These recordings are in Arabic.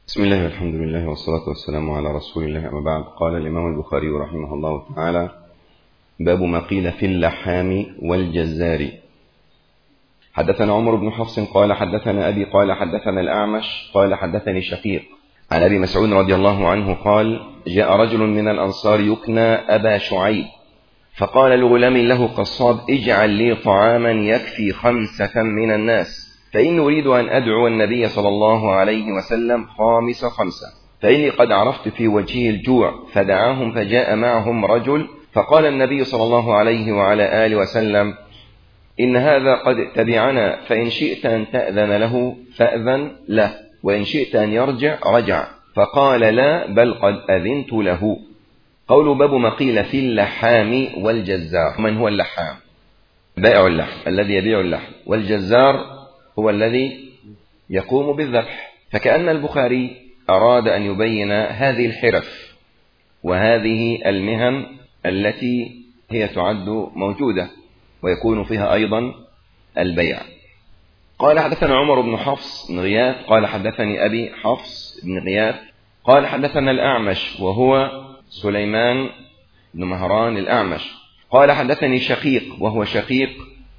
بسم الله والحمد لله والصلاة والسلام على رسول الله. أما بعد، قال الإمام البخاري رحمه الله تعالى: باب ما قيل في اللحام والجزار. حدثنا عمر بن حفص قال حدثنا أبي قال حدثنا الأعمش قال حدثني شقيق عن أبي مسعود رضي الله عنه قال: جاء رجل من الأنصار يكنى أبا شعيب فقال لغلام له قصاب: اجعل لي طعاما يكفي 5 من الناس، فإني أريد أن أدعو النبي صلى الله عليه وسلم 5 فإني قد عرفت في وجهه الجوع. فدعاهم فجاء معهم رجل فقال النبي صلى الله عليه وعلى آله وسلم: إن هذا قد تبعنا، فإن شئت أن تأذن له فأذن له، وإن شئت أن يرجع رجع. فقال: لا، بل قد أذنت له. قول باب ما قيل في اللحام والجزار. من هو اللحام؟ بائع اللحم الذي يبيع اللحم، والجزار هو الذي يقوم بالذبح. فكأن البخاري أراد أن يبين هذه الحرف وهذه المهن التي هي تعد موجودة ويكون فيها أيضا البيع. قال حدثنا عمر بن حفص بن غياث قال حدثني أبي حفص بن غياث قال حدثنا الأعمش وهو سليمان بن مهران الأعمش قال حدثني شقيق وهو شقيق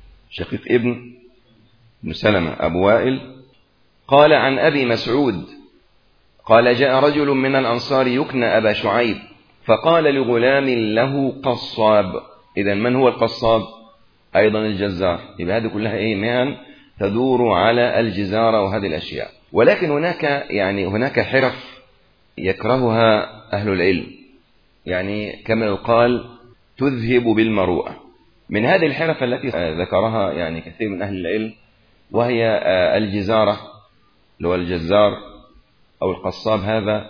ابن سلمة أبو وائل قال عن أبي مسعود قال: جاء رجل من الأنصار يكنى أبا شعيب فقال لغلام له قصاب. إذن من هو القصاب؟ أيضا الجزار. يبقى هذه كلها مهن تدور على الجزارة وهذه الأشياء. ولكن هناك حرف يكرهها أهل العلم، يعني كما يقال تذهب بالمروءة. من هذه الحرف التي ذكرها كثير من أهل العلم وهي الجزارة اللي هو الجزار أو القصاب هذا،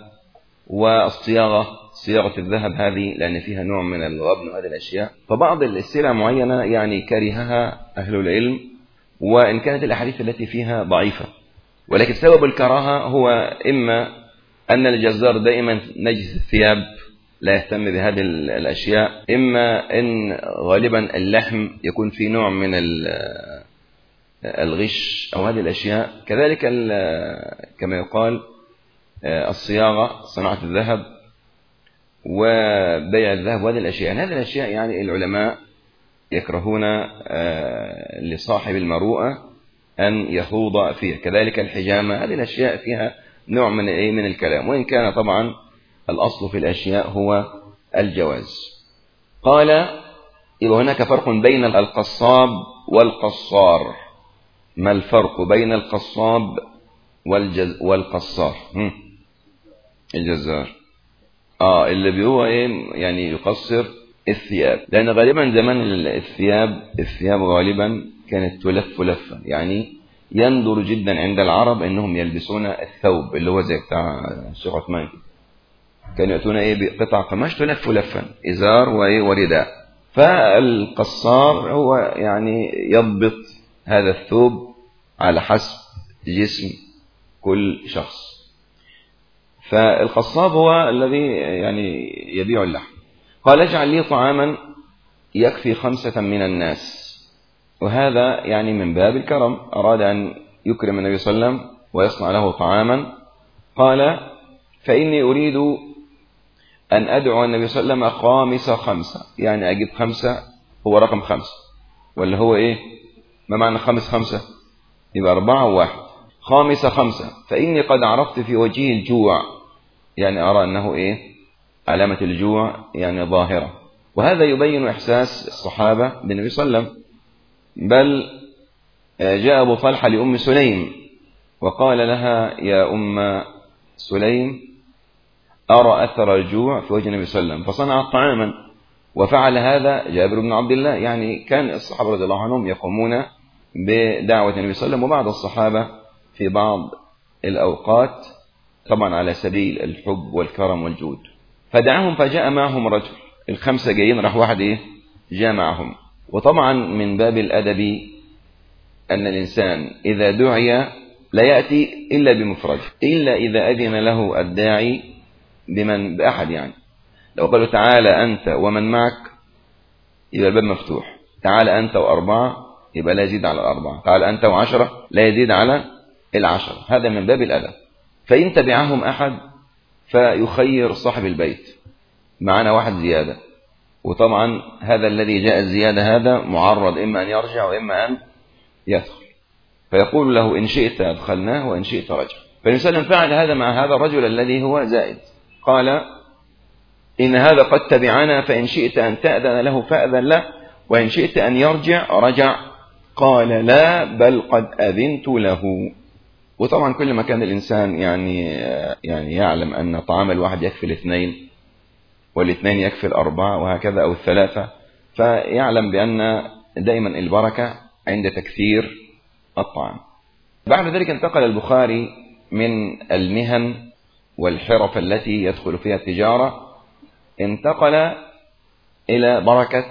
صياغة الذهب هذه، لأن فيها نوع من الغبن وهذه الأشياء. فبعض السلع معينة كرهها أهل العلم، وإن كانت الأحاديث التي فيها ضعيفة، ولكن سبب الكراهة هو إما أن الجزار دائما نجس الثياب لا يهتم بهذه الأشياء، إما أن غالبا اللحم يكون فيه نوع من الغش أو هذه الأشياء. كذلك كما يقال الصياغة، صناعة الذهب وبيع الذهب وهذه الأشياء. هذه الأشياء العلماء يكرهون لصاحب المروءة أن يخوض فيها. كذلك الحجامة، هذه الأشياء فيها نوع من الكلام، وإن كان طبعا الأصل في الأشياء هو الجواز. قال: يبقى هناك فرق بين القصاب والقصار. ما الفرق بين القصاب والقصار؟ الجزار اللي هو يقصر الثياب، لأن غالبا زمان الثياب غالبا كانت تلف لفة، يندر جدا عند العرب أنهم يلبسون الثوب اللي هو زي بتاع الشيخ عثمان، كانوا يأتون بقطع قماش تلف لفا، إزار ورداء. فالقصار هو يضبط هذا الثوب على حسب جسم كل شخص. فالقصاب هو الذي يبيع اللحم. قال: اجعل لي طعاما يكفي 5 من الناس. وهذا من باب الكرم، أراد أن يكرم النبي صلى الله عليه وسلم ويصنع له طعاما. قال: فإني أريد أن أدعو النبي صلى الله عليه وسلم 5 أجيب 5 هو رقم 5، ولا هو ما معنى 5؟ يبقى 4 و1. 5 فإني قد عرفت في وجهه الجوع، أرى أنه علامة الجوع ظاهرة. وهذا يبين إحساس الصحابة بالنبي صلى الله عليه وسلم. بل جاء أبو طلحة لأم سليم وقال لها: يا أم سليم، أرى أثر الجوع في وجه النبي صلى الله عليه وسلم، فصنع طعاما. وفعل هذا جابر بن عبد الله. كان الصحابة رضي الله عنهم يقومون بدعوة النبي صلى الله عليه وسلم، وبعض الصحابة في بعض الأوقات طبعا على سبيل الحب والكرم والجود. فدعاهم فجاء معهم رجل. 5 جايين، راح واحد جاء معهم. وطبعا من باب الأدب أن الإنسان إذا دعي لا يأتي إلا بمفرده، إلا إذا أذن له الداعي بأحد. لو قالوا: تعالى أنت ومن معك، يبقى الباب مفتوح. تعالى أنت و4، يبقى لا يزيد على 4. تعالى أنت و10، لا يزيد على 10. هذا من باب الأدب. فإن تبعهم أحد فيخير صاحب البيت، معنا واحد زيادة، وطبعا هذا الذي جاء الزيادة هذا معرض إما أن يرجع وإما أن يدخل، فيقول له إن شئت أدخلناه وإن شئت رجع. فالإنسان فعل هذا مع هذا الرجل الذي هو زائد، قال إن هذا قد تبعنا فإن شئت أن تأذن له فأذن له وإن شئت أن يرجع رجع. قال لا بل قد أذنت له. وطبعا كل ما كان الإنسان يعني يعلم أن طعام الواحد يكفي الاثنين والاثنين يكفي الأربعة وهكذا أو الثلاثة، فيعلم بأن دائما البركة عند تكثير الطعام. بعد ذلك انتقل البخاري من المهن والحرف التي يدخل فيها التجارة، انتقل إلى بركة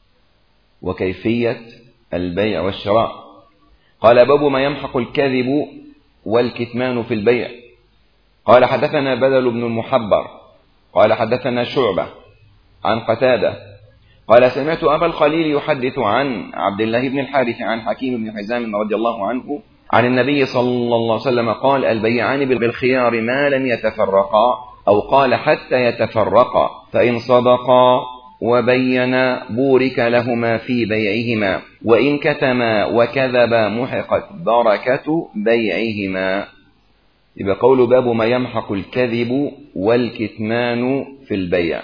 وكيفية البيع والشراء. قال باب ما يمحق الكذب والكتمان في البيع. قال حدثنا بدل بن المحبر قال حدثنا شعبة عن قتادة قال سمعت أبا الخليل يحدث عن عبد الله بن الحارث عن حكيم بن حزام رضي الله عنه عن النبي صلى الله عليه وسلم قال البيعان بالخيار ما لم يتفرقا، أو قال حتى يتفرقا، فإن صدقا وبينا بورك لهما في بيعهما، وإن كتما وكذبا محقت بركة بيعهما. يبقى قول باب ما يمحق الكذب والكتمان في البيع.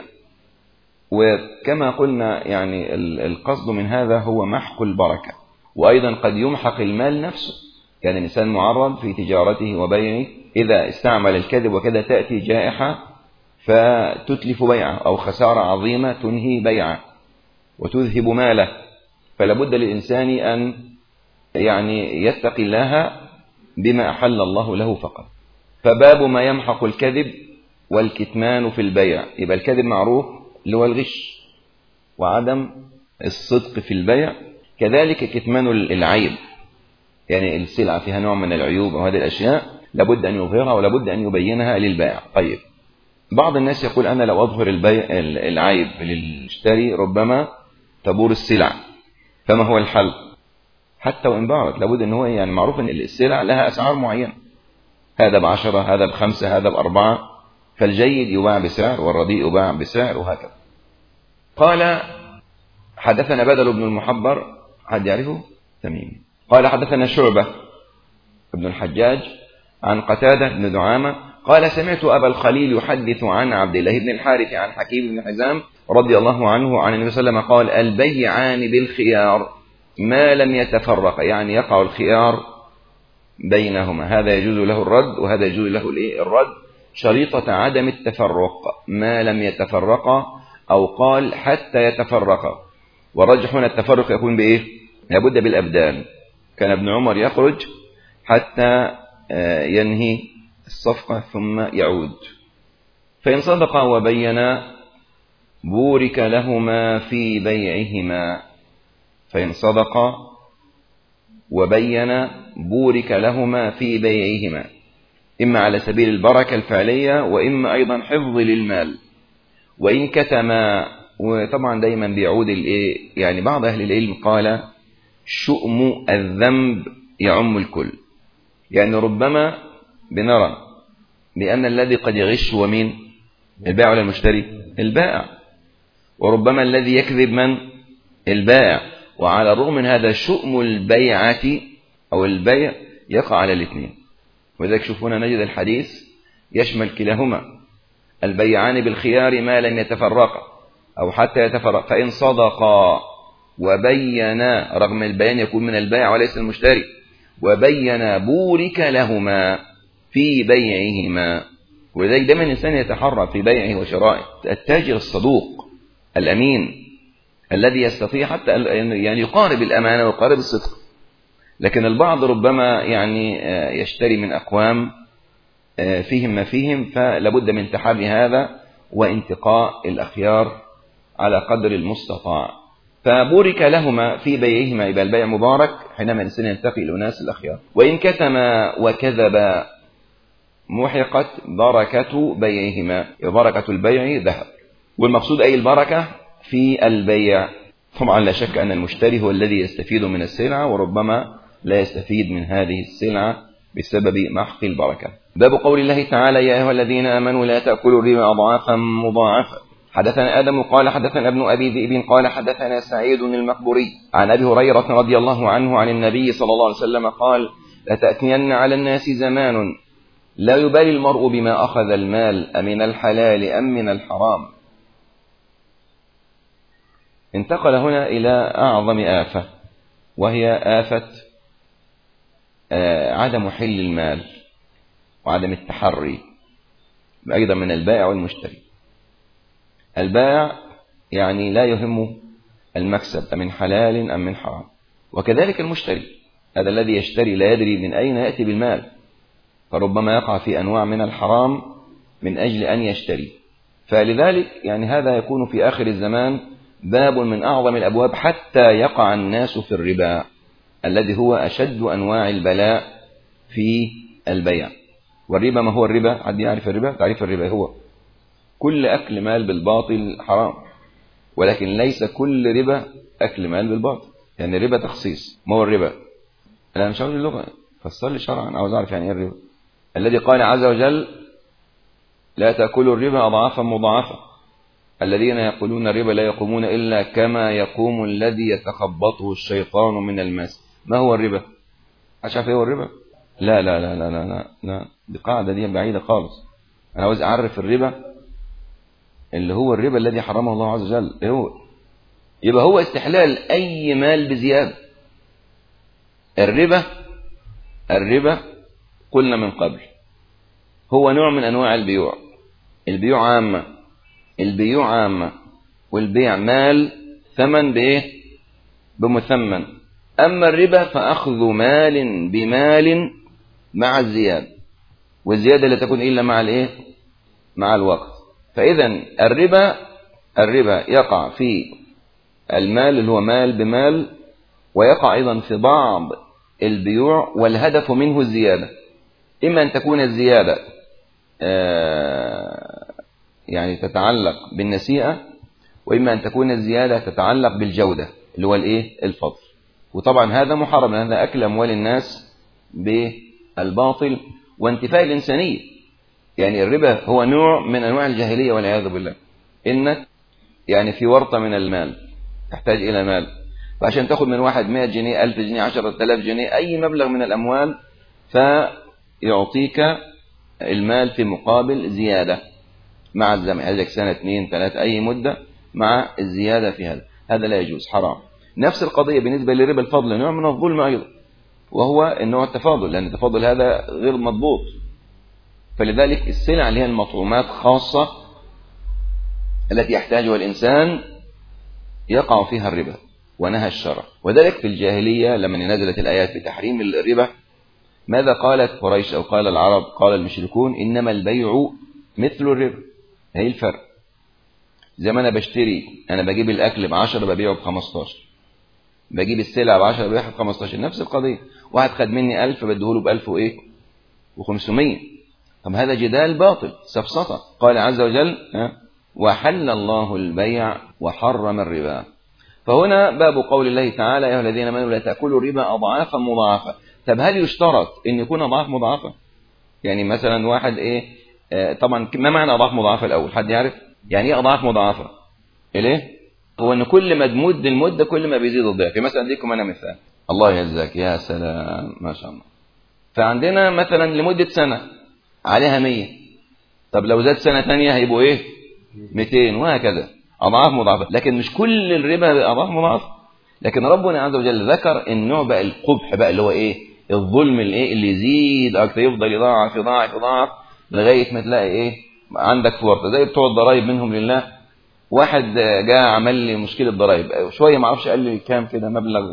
وكما قلنا يعني القصد من هذا هو محق البركة، وأيضا قد يمحق المال نفسه. كان الإنسان معرض في تجارته وبيعه إذا استعمل الكذب وكذا تأتي جائحة فتتلف بيعه، أو خسارة عظيمة تنهي بيعه وتذهب ماله، فلا بد للإنسان أن يعني يتقي الله بما أحل الله له فقط. فباب ما يمحق الكذب والكتمان في البيع. يبقى الكذب معروف اللي هو الغش وعدم الصدق في البيع، كذلك كتمان العيب، يعني السلعة فيها نوع من العيوب وهذه الأشياء لابد أن يظهرها ولابد أن يبينها للبائع. طيب بعض الناس يقول أنا لو أظهر العيب للمشتري ربما تبور السلع، فما هو الحل؟ حتى وإن بارت لابد أن هو يعني معروف أن السلع لها أسعار معينة، هذا ب10 هذا ب5 هذا ب4، فالجيد يباع بسعر والرديء يباع بسعر وهكذا. قال حدثنا بدل بن المحبر، حد يعرفه؟ تميم. قال حدثنا شعبة ابن الحجاج عن قتادة بن دعامة قال سمعت أبا الخليل يحدث عن عبد الله بن الحارث عن حكيم بن حزام رضي الله عنه عن النبي صلى الله عليه وسلم قال البيعان بالخيار ما لم يتفرق، يعني يقع الخيار بينهما، هذا يجوز له الرد وهذا يجوز له الرد، شريطة عدم التفرق ما لم يتفرق، أو قال حتى يتفرق. والرجح هنا التفرق يكون بإيه؟ لابد بالأبدان. كان ابن عمر يخرج حتى ينهي الصفقة ثم يعود. فإن صدقا وبينا بورك لهما في بيعهما. فإن صدقا وبينا بورك لهما في بيعهما، إما على سبيل البركة الفعلية وإما أيضا حفظ للمال. وإن كتما، وطبعا دايما بيعود يعني بعض أهل العلم قال شؤم الذنب يعم الكل، يعني ربما بنرى بأن الذي قد يغش هو مين؟ البائع ولا المشتري؟ البائع. وربما الذي يكذب من؟ البائع. وعلى الرغم من هذا شؤم البيعة أو البيع يقع على الاثنين، وذلك شوفونا نجد الحديث يشمل كلاهما، البيعان بالخيار ما لم يتفرقا أو حتى يتفرق، فإن صدقا وبينا، رغم البيان يكون من البائع وليس المشتري، وبينا بورك لهما في بيعهما. ولذلك دائما الإنسان يتحرى في بيعه وشرائه. التاجر الصدوق الأمين الذي يستطيع حتى يعني يقارب الأمانة ويقارب الصدق، لكن البعض ربما يعني يشتري من أقوام فيهم ما فيهم، فلابد من تحري هذا وانتقاء الأخيار على قدر المستطاع. فبورك لهما في بيعهما، يبقى البيع مبارك حينما الإنسان ينتقي لأناس الأخيار. وإن كتما وكذبا محقت بركة بيعهما، بركة البيع ذهب. والمقصود أي البركة في البيع. طبعا لا شك أن المشتري هو الذي يستفيد من السلعة، وربما لا يستفيد من هذه السلعة بسبب محق البركة. باب قول الله تعالى: يا أيها الذين آمنوا لا تأكلوا الربا أضعافا مضاعفة. حدثنا آدم قال حدثنا ابن أبي ذئب قال حدثنا سعيد المقبوري عن أبي هريرة رضي الله عنه عن النبي صلى الله عليه وسلم قال: لتأتين على الناس زمان لا يبالي المرء بما أخذ المال أمن الحلال أم من الحرام. انتقل هنا إلى أعظم آفة، وهي آفة عدم حل المال وعدم التحري أيضا من البائع والمشتري. البائع يعني لا يهمه المكسب أمن حلال أم من حرام، وكذلك المشتري هذا الذي يشتري لا يدري من أين يأتي بالمال، فربما يقع في أنواع من الحرام من أجل أن يشتري. فلذلك يعني هذا يكون في آخر الزمان باب من أعظم الأبواب حتى يقع الناس في الربا الذي هو أشد أنواع البلاء في البيع. والربا ما هو الربا؟ حد يعرف الربا؟ تعريف الربا هو كل أكل مال بالباطل حرام، ولكن ليس كل ربا أكل مال بالباطل، يعني الربا تخصيص. ما هو الربا؟ أنا مش عاوز اللغة، فسر لي شرعا، عاوز أعرف يعني إيه الربا. الذي قال عز وجل: لا تأكلوا الربا أضعافا مضاعفة الذين يأكلون الربا لا يقومون إلا كما يقوم الذي يتخبطه الشيطان من المس. ما هو الربا؟ عارف ايه هو الربا؟ لا لا لا لا لا لا، دي قاعدة دي بعيدة خالص. أنا عاوز أعرف الربا اللي هو الربا الذي حرمه الله عز وجل. إيه هو؟ يبقى هو استحلال أي مال بزيادة. الربا قلنا من قبل هو نوع من أنواع البيوع. البيوع عامة، والبيع مال ثمن بإيه؟ بمثمن. أما الربا فأخذ مال بمال مع الزيادة، والزيادة لا تكون إلا مع الإيه؟ مع الوقت. فإذا الربا يقع في المال اللي هو مال بمال، ويقع أيضا في بعض البيوع، والهدف منه الزيادة. إما أن تكون الزيادة يعني تتعلق بالنسيئة، وإما أن تكون الزيادة تتعلق بالجودة اللي هو الإيه؟ الفضل. وطبعا هذا محرم، هذا أكل أموال الناس بالباطل وانتفاء الإنسانية. يعني الربا هو نوع من أنواع الجاهلية والعياذ بالله. إنك يعني في ورطة من المال، تحتاج إلى مال، فعشان تأخذ من واحد 100 جنيه 1000 جنيه 10,000 جنيه أي مبلغ من الأموال، فيعطيك المال في مقابل زيادة مع الزمن، هذا سنة 2 3 أي مدة مع الزيادة في هذا لا يجوز، حرام. نفس القضية بالنسبة لربا الفضل، نوع من الظلم أيضا، وهو النوع التفاضل، لأن التفاضل هذا غير مضبوط. فلذلك السلع اللي هي المطعومات خاصة التي يحتاجها الإنسان يقع فيها الربا، ونهى الشرع. وذلك في الجاهلية لما نزلت الآيات بتحريم الربا، ماذا قالت قريش أو قال العرب؟ قال المشركون: إنما البيع مثل الربا. هي الفرق. زي ما أنا بجيب الأكل ب10 ببيعه ب15، بجيب السلع ب10 ببيعها ب15، نفس القضية. واحد خد مني 1000 بديهوله ب1000 وإيه و500. طب هذا جدال باطل، سفسطة. قال عز وجل: وحل الله البيع وحرم الربا. فهنا باب قول الله تعالى: يا أيها الذين آمنوا لا تأكلوا الربا أضعافا مضاعفة. طب هل يشترط أن يكون أضعاف مضاعفة؟ يعني مثلا واحد طبعا ما معنى أضعاف مضاعفة الأول؟ حد يعرف يعني إيه أضعاف مضاعفة؟ هو أن كل ما تمد المدة كل ما بيزيد الضعف. مثلا أديكم أنا مثال، الله يجزاك، يا سلام ما شاء الله. فعندنا مثلا لمدة سنة عليها 100، طب لو زاد سنة ثانية هيبقوا 200، وهكذا أضعاف مضاعفة. لكن مش كل الربا أضعاف مضاعفة. لكن ربنا عز وجل ذكر النوع بقى القبح بقى اللي هو الظلم اللي يزيد أكتر، يفضل يضاعف يضاعف يضاعف لغاية ما تلاقي عندك في ورطة زي بتوع الضرايب منهم لله. واحد جاء عمل لي مشكلة ضرايب شوية، ما اعرفش قال لي كام كده،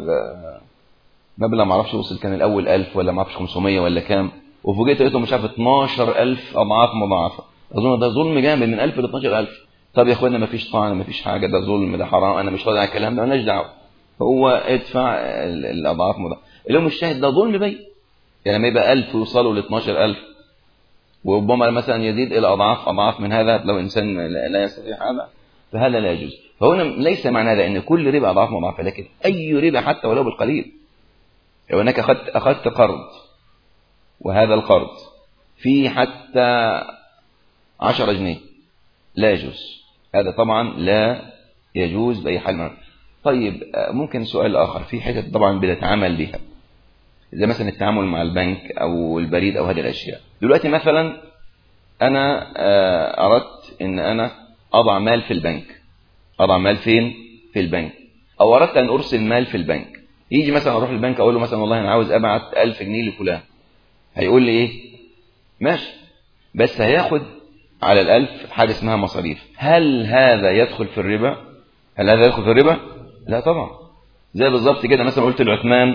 مبلغ ما اعرفش وصل، كان الأول 1000 ولا ما اعرفش 500 ولا كام، وفوجئت لقيته مش عارف 12000 أضعاف مضاعفة. أظن ده ظلم جامد، من 1000 ل 12000. طب يا اخوانا ما فيش طعن، ما فيش حاجة، ده ظلم، ده حرام، أنا مش راضي على الكلام ده، مالناش دعوة، هو ادفع الأضعاف مضاعفة. اللي هو مش شاهد ده ظلم بين، يعني لما يبقى 1000 يوصلوا ل 12000، وربما مثلا يزيد إلى أضعاف من هذا لو إنسان لا يستطيع هذا، فهذا لا يجوز. فهنا ليس معنى هذا أن كل ربا أضعاف مضاعفة، لكن أي ربا حتى ولو بالقليل. لو أنك أخذت قرض وهذا القرض فيه حتى 10 جنيه لا يجوز، هذا طبعا لا يجوز بأي حال. طيب ممكن سؤال آخر في حتة طبعا بنتعامل بها، زي مثلا التعامل مع البنك أو البريد أو هذه الأشياء. دلوقتي مثلا أنا أردت إن أنا أضع مال في البنك، أضع مال فين؟ في البنك، أو أردت أن أرسل مال في البنك. يجي مثلا أروح البنك أقول له مثلا والله أنا عاوز أبعت 1000 جنيه لفلان، هيقول لي إيه؟ ماشي، بس هياخد على 1000 حاجة اسمها مصاريف. هل هذا يدخل في الربا؟ هل هذا يدخل في الربا؟ لا طبعا. زي بالظبط كده مثلا قلت لعثمان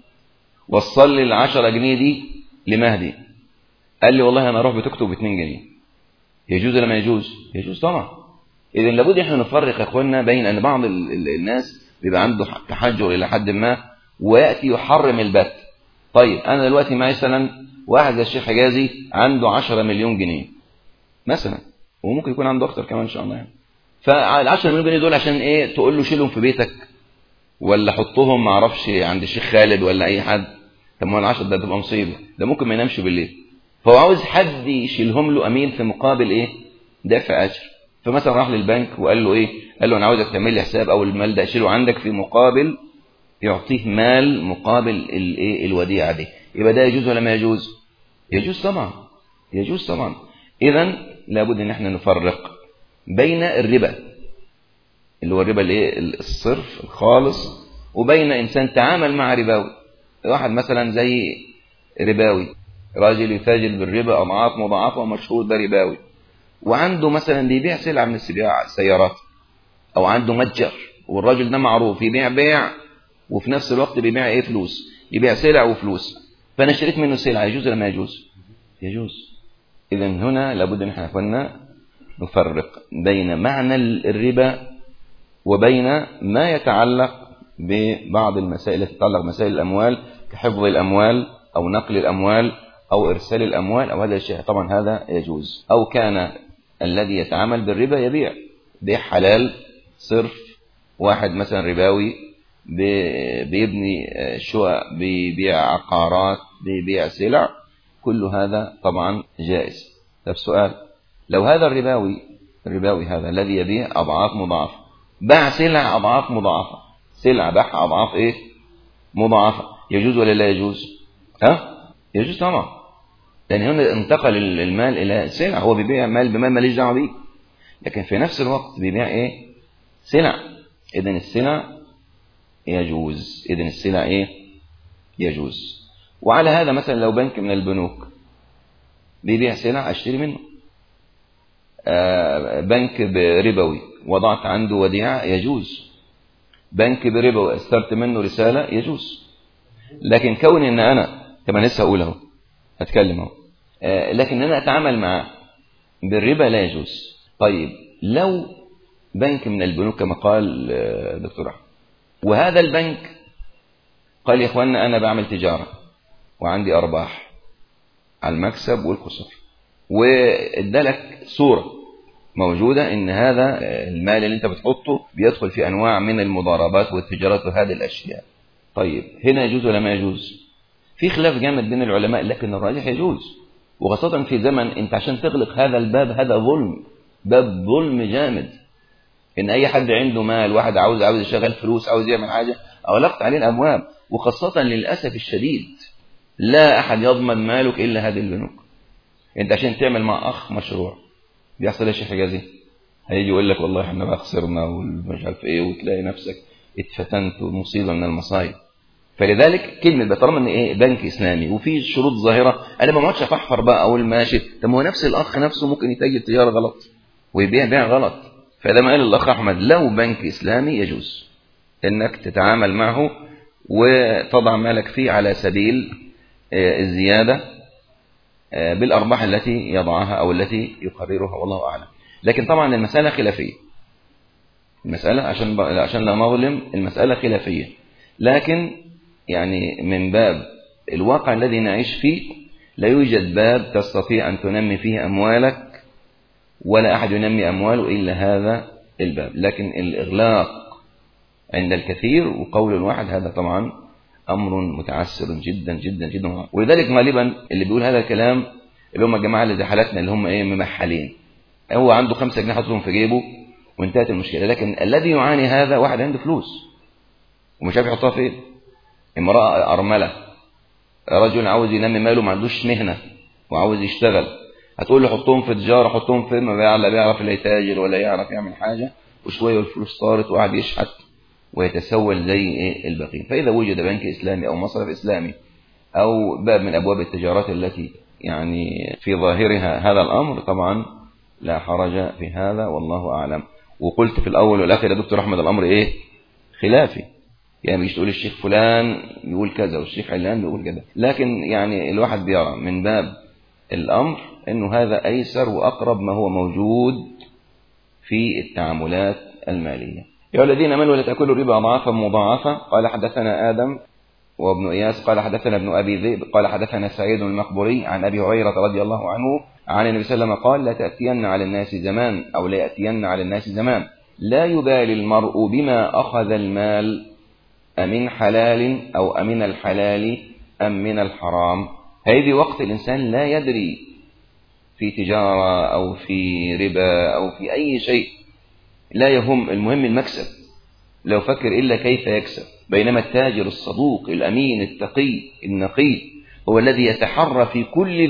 وصل لي 10 جنيه دي لمهدي، قال لي والله أنا أروح بتكتب 2 جنيه، يجوز ولا ما يجوز؟ يجوز طبعا. إذن لابد إحنا نفرق يا إخواننا بين أن بعض الناس بيبقى عنده تحجر إلى حد ما ويأتي يحرم البت. طيب أنا دلوقتي معي مثلا واحد زي الشيخ حجازي عنده 10 مليون جنيه مثلا، وممكن يكون عنده أكتر كمان إن شاء الله يعني. فال10 مليون جنيه دول عشان إيه؟ تقول له شيلهم في بيتك ولا حطهم ما اعرفش عند الشيخ خالد ولا أي حد؟ طب ما ال10 ده تبقى مصيبة، ده ممكن ما ينامش بالليل. فهو عاوز حد يشيلهم له أمين في مقابل إيه؟ دافع أجر. فمثلا راح للبنك وقال له إيه؟ قال له أنا عاوزك تعمل لي حساب أو المال ده أشيله عندك في مقابل يعطيه مال مقابل الإيه؟ الوديعة دي. يبقى ده يجوز ولا ما يجوز؟ يجوز طبعا، يجوز طبعا. إذن لابد إن احنا نفرق بين الربا اللي هو الربا الايه؟ الصرف الخالص، وبين إنسان تعامل مع رباوي. واحد مثلا زي رباوي، راجل يتاجر بالربا أضعاف مضاعفة ومشهور ده رباوي، وعنده مثلا بيبيع سلعة من السيارات، أو عنده متجر والراجل ده معروف يبيع بيع وفي نفس الوقت بيبيع إيه؟ فلوس، يبيع سلع وفلوس. فأنا اشتريت منه سلعة، يجوز ولا ما يجوز؟ يجوز. إذن هنا لابد أن احنا كنا نفرق بين معنى الربا وبين ما يتعلق ببعض المسائل التي تتعلق بمسائل الأموال كحفظ الأموال أو نقل الأموال أو إرسال الأموال أو هذا الشيء. طبعا هذا يجوز. أو كان الذي يتعامل بالربا يبيع بيع حلال صرف، واحد مثلا رباوي بيبني شقق، بيبيع عقارات، بيبيع سلع، كل هذا طبعا جائز. طب سؤال، لو هذا الرباوي هذا الذي يبيع أضعاف مضاعفة باع سلع أضعاف مضاعفة، سلع باع أضعاف إيه؟ مضاعفة، يجوز ولا لا يجوز؟ يجوز طبعا، لأن هنا انتقل المال إلى سلع، هو بيبيع مال بمال ماليش دعوة بيه، لكن في نفس الوقت بيبيع إيه؟ سلع. إذن السلع يجوز، إذن السلع إيه؟ يجوز. وعلى هذا مثلا لو بنك من البنوك بيبيع سلع أشتري منه، بنك بربوي وضعت عنده وديعة يجوز، بنك بربوي استرت منه رسالة يجوز. لكن كون ان انا كما لسه هقول اهو هتكلم اهو، لكن انا اتعامل معاه بالربا لا يجوز. طيب لو بنك من البنوك كما قال دكتور احمد، وهذا البنك قال يا اخوانا انا بعمل تجارة وعندي ارباح على المكسب والخسارة، وادالك صورة موجودة ان هذا المال اللي انت بتحطه بيدخل في انواع من المضاربات والتجارات وهذه الاشياء. طيب هنا يجوز ولا ما يجوز؟ في خلاف جامد بين العلماء، لكن الراجح يجوز، وخاصة في زمن انت عشان تغلق هذا الباب، هذا ظلم، باب ظلم جامد، ان اي حد عنده مال، واحد عاوز يشغل فلوس، عاوز يعمل حاجة، اغلقت عليه الابواب. وخاصة للأسف الشديد لا احد يضمن مالك الا هذه البنوك. انت عشان تعمل مع اخ مشروع بيحصل ايش يا حجازي؟ هيجي يقول لك والله احنا بقى خسرنا ومش عارف ايه، وتلاقي نفسك اتفتنت ومصيبه من المصايب. فلذلك كلمه طالما ان ايه بنك اسلامي وفي شروط ظاهره، انا ما اقعدش افحفر بقى اقول ماشي. طب هو نفس الاخ نفسه ممكن يتاجر تجاره غلط ويبيع بيع غلط. فده ما قال الاخ احمد لو بنك اسلامي يجوز انك تتعامل معه وتضع مالك فيه على سبيل الزياده بالأرباح التي يضعها أو التي يقررها، والله أعلم. لكن طبعا المسألة خلافية، المسألة عشان لا نظلم، المسألة خلافية، لكن يعني من باب الواقع الذي نعيش فيه لا يوجد باب تستطيع أن تنمي فيه أموالك ولا أحد ينمي أمواله إلا هذا الباب. لكن الإغلاق عند الكثير وقول الواحد هذا طبعا أمر متعسر جدا جدا جدا. ولذلك غالبا اللي بيقول هذا الكلام اللي هم الجماعة اللي زي حالتنا اللي هم ممحلين، هو عنده 5 جنيه حاططهم في جيبه وانتهت المشكلة. لكن الذي يعاني هذا واحد عنده فلوس ومش عارف يحطها فين، امرأة أرملة، رجل عاوز ينمي ماله ما عندوش مهنة وعاوز يشتغل، هتقول له حطهم في تجارة، حطهم في ما لا بيعرف لا يتاجر ولا يعرف يعمل حاجة، وشوية والفلوس طارت وقعد يشحت ويتسول زي الباقين. فإذا وجد بنك إسلامي أو مصرف إسلامي أو باب من أبواب التجارات التي يعني في ظاهرها هذا الأمر، طبعا لا حرج في هذا والله أعلم. وقلت في الأول والآخر يا دكتور أحمد الأمر خلافي، يعني مش تقول الشيخ فلان يقول كذا والشيخ علان بيقول كذا، لكن يعني الواحد بيرى من باب الأمر أنه هذا أيسر وأقرب ما هو موجود في التعاملات المالية. يا الذين آمنوا لا تأكلوا الربا أضعافا مضاعفة. قال حدثنا آدم وابن إياس قال حدثنا ابن أبي ذئب قال حدثنا سعيد المقبري عن أبي هريرة رضي الله عنه عن النبي صلى الله عليه وسلم قال لا تأتين على الناس زمان أو لا يأتين على الناس زمان لا يبالي المرء بما أخذ المال أمن حلال أو أمن الحلال أم من الحرام. هذه وقت الإنسان لا يدري في تجارة أو في ربا أو في أي شيء، لا يهم، المهم المكسب، لو فكر إلا كيف يكسب. بينما التاجر الصدوق الأمين التقي النقي هو الذي يتحرى في كل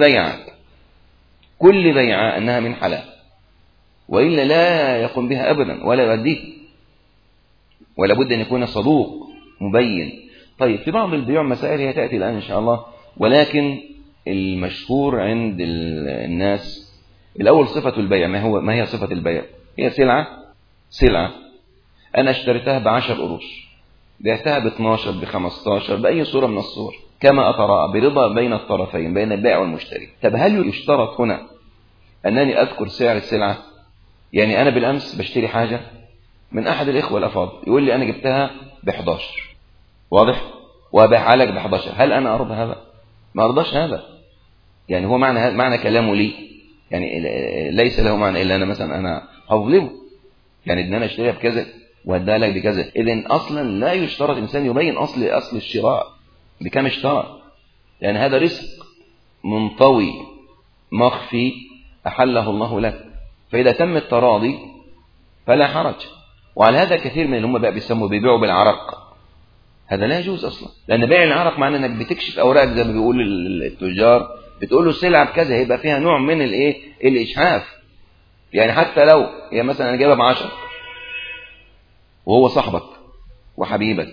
بيعة أنها من حلال، وإلا لا يقوم بها أبدا ولا يؤديه، ولا بد أن يكون صدوق مبين. طيب في بعض البيوع مسائل هي تأتي الآن إن شاء الله، ولكن المشهور عند الناس الأول صفة البيع. ما هي صفة البيع؟ هي سلعة أنا اشتريتها ب10 قروش، بعتها ب12 ب15 بأي صورة من الصور كما أتراءى برضا بين الطرفين بين البائع والمشتري. طب هل يشترط هنا أنني أذكر سعر السلعة؟ يعني أنا بالأمس بشتري حاجة من أحد الإخوة الأفاضل يقول لي أنا جبتها ب11، واضح، وأبيعها لك ب11، هل أنا أرضى هذا؟ ما أرضاش هذا. يعني هو معنى كلامه لي يعني ليس له معنى إلا أنا مثلا أنا هظلمه، يعني إن أنا اشتريها بكذا وأديها لك بكذا. إذن أصلا لا يشترط إنسان يبين أصل الشراء بكم اشترى، يعني هذا رزق منطوي مخفي أحله الله لك، فإذا تم التراضي فلا حرج. وعلى هذا كثير من اللي هم بقى بيبيعوا بالعرق، هذا لا يجوز أصلا، لأن بيع العرق معناه أنك بتكشف أوراق زي ما بيقول التجار، بتقول له سلعة بكذا، هيبقى فيها نوع من الإجحاف. يعني حتى لو هي مثلا أنا جايبها ب10 وهو صاحبك وحبيبك،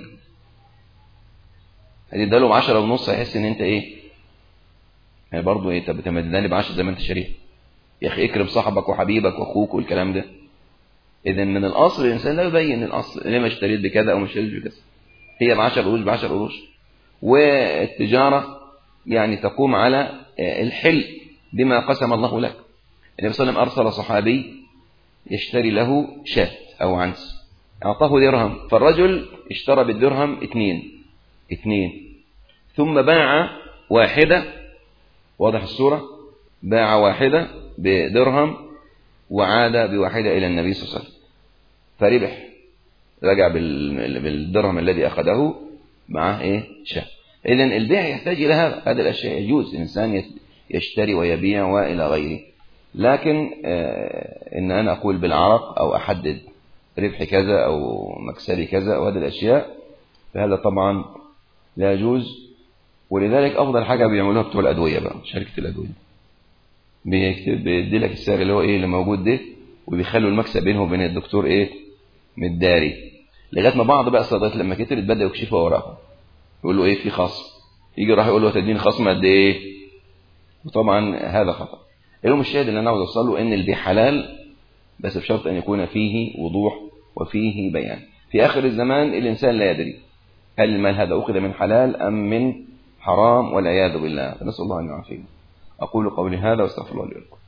هتديها له ب10.5 هيحس ان انت يعني برضه طب تمدني ب10 زي ما انت شاريها يا اخي، اكرم صاحبك وحبيبك واخوك والكلام ده. اذا من الاصل الانسان لا يبين الاصل، ليه ما اشتريت بكذا او ما اشتريتش بكذا، هي ب10 قروش ب10 قروش. والتجاره يعني تقوم على الحل بما قسم الله لك. النبي صلى الله عليه وسلم ارسل صحابي يشتري له شاة او عنس، أعطاه درهم، فالرجل اشترى بالدرهم 2 ثم باع واحدة، واضح الصورة، باع واحدة بدرهم وعاد بواحدة إلى النبي صلى الله عليه وسلم فربح، رجع بالدرهم الذي أخذه معه شاة. إذن البيع يحتاج إلى هذا الأشياء، يجوز الإنسان يشتري ويبيع وإلى غيره. لكن إن أنا أقول بالعرق أو أحدد ربح كذا أو مكسبي كذا وهذه الأشياء فهذا طبعا لا يجوز. ولذلك أفضل حاجة بيعملوها بتوع الأدوية بقى، شركة الأدوية بيدي لك السعر اللي هو اللي موجود ده، وبيخلوا المكسب بينه وبين الدكتور متداري، لغاية ما بعض بقى الصيدليات لما كترت بدأ يكشفوا أوراقهم، يقول له في خصم، يجي راح يقول له تديني خصم قد ايه، وطبعا هذا خطأ. اليوم الشاهد اللي أنا عاوز أوصله إن البيع حلال، بس بشرط أن يكون فيه وضوح وفيه بيان. في آخر الزمان الإنسان لا يدري هل المال هذا أخذ من حلال أم من حرام والعياذ بالله، فنسأل الله أن يعافينا. أقول قولي هذا واستغفر الله لي ولكم.